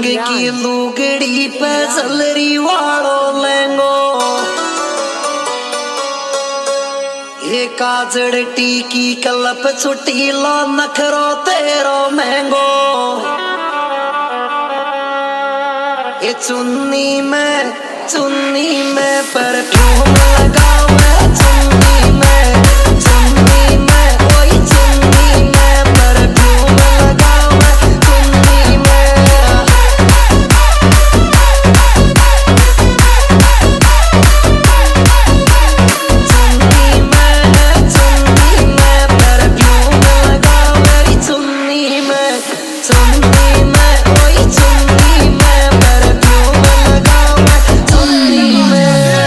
की लुगड़ी पे सलरी वालो लेंगो ये काजड़ टीकी कलप छुट्टी लो नखरो तेरो महंगो ये चुन्नी में परफ्यूम लगाओ मैं चुन्नी में कोई चुन्नी में परफ्यूम लगाओ मैं चुन्नी में परफ्यूम लगाओ मेरी चुन्नी में कोई चुन्नी में परफ्यूम लगाओ मैं चुन्नी में।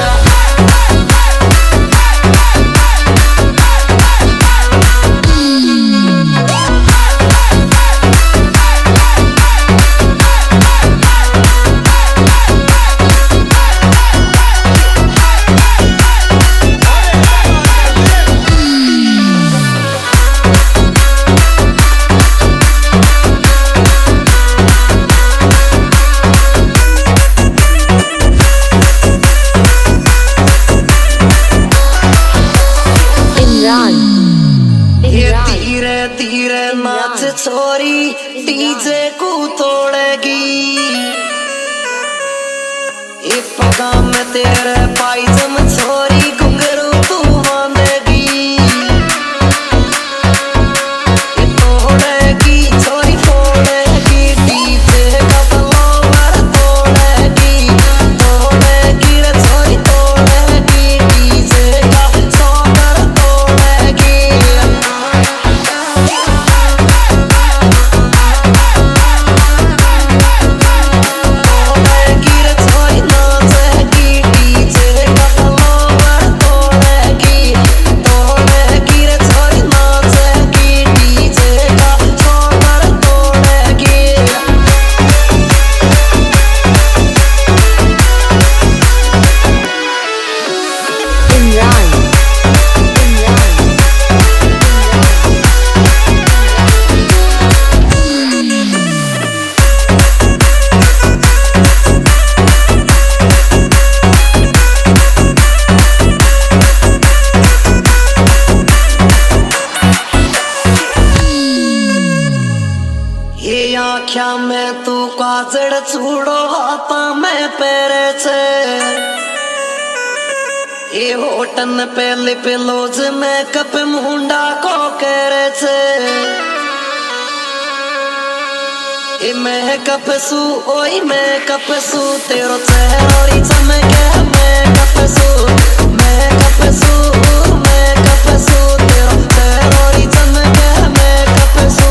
धीरे धीरे नाच छोरी डीजे को तोड़ेगी ये पगा में तेरे पायजम छोरी घुंघरू तू बांधेगी ये तोड़ेगी छोरी फोड़ेगी डीजे का फ्लोर तोड़ेगी रे छोरी तोड़ेगी डीजे का सोकर तोड़ेगी। आख्या में तू काजड़ छूड़ो हाथा में पैरे छे ये होटन पे लिप लोज में कप मुंडा को करे छे ये मैं कपसू ओई मैं कपसू तेरो चेहरा चमके मैं कपसू तेरो चेहरा चमके मैं कपसू।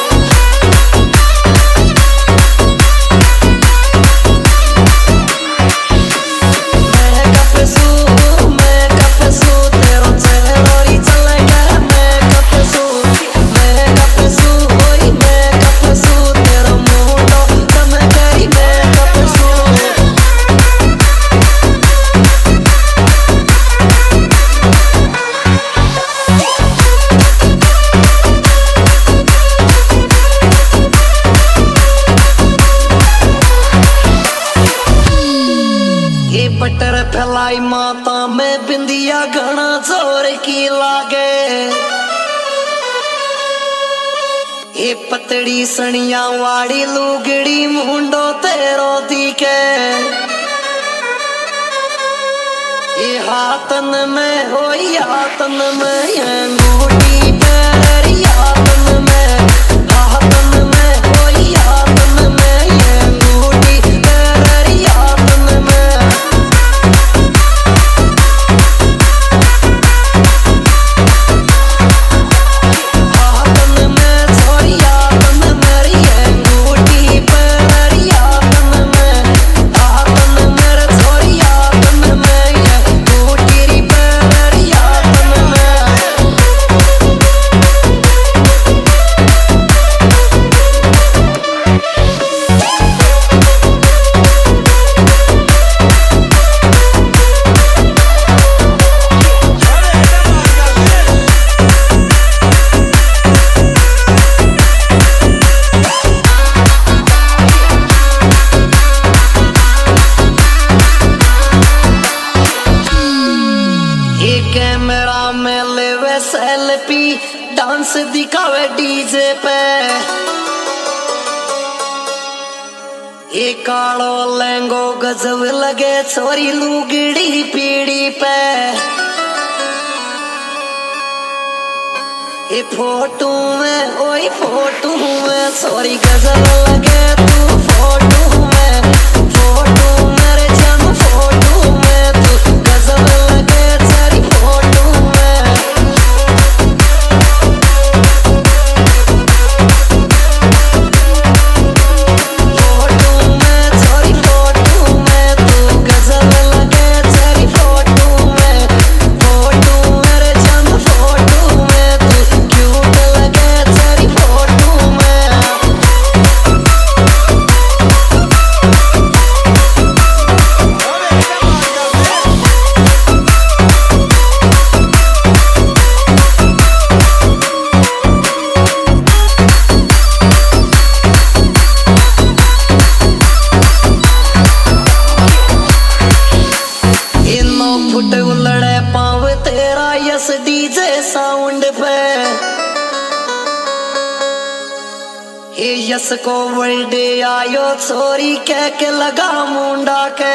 बटर फैलाई माता में बिंदिया घना जोर की लागे ये पतड़ी सनिया वाड़ी लुगड़ी मुंडो तेरो दिखे ये हाथन में अंगूठी पैर हाथन में डांस दिखावे डीजे पे। ये कालो लहंगो गजब लगे छोरी लुगड़ी पीड़ी पे। ये फोटो में ओई फोटो में छोरी गजब लगे तू फोटो में। फोटो मेरे जान फोटो में तू गजब लगे तेरी फोटो में। फोटो में छोरी फोटो में तू गजब लगे तेरी फोटो में। फोटो मेरे जान फोटो में तू क्यूट लगे तेरी फोटो में। फुट उलड़े पाव तेरा यस डीजे साउंड पे। ये यस को बर्थडे आयो छोरी कह के लगा मुंडा के।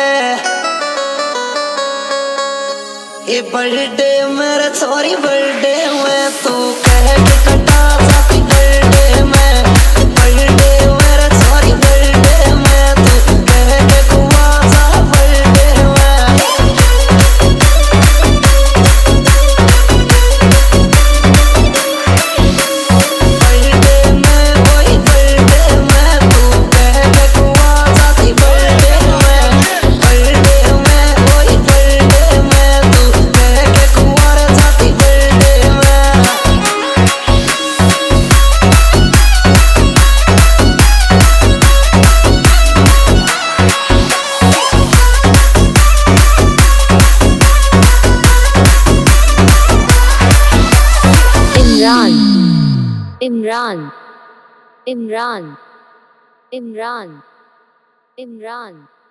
ये बर्थडे मेरे छोरी बर्थडे में तू कह के कटा जाती बर्थडे में। बर्थडे मेरे छोरी बर्थडे में तू कह के कुआ जा बर्थडे में। Imran, Imran, Imran, Imran, Imran.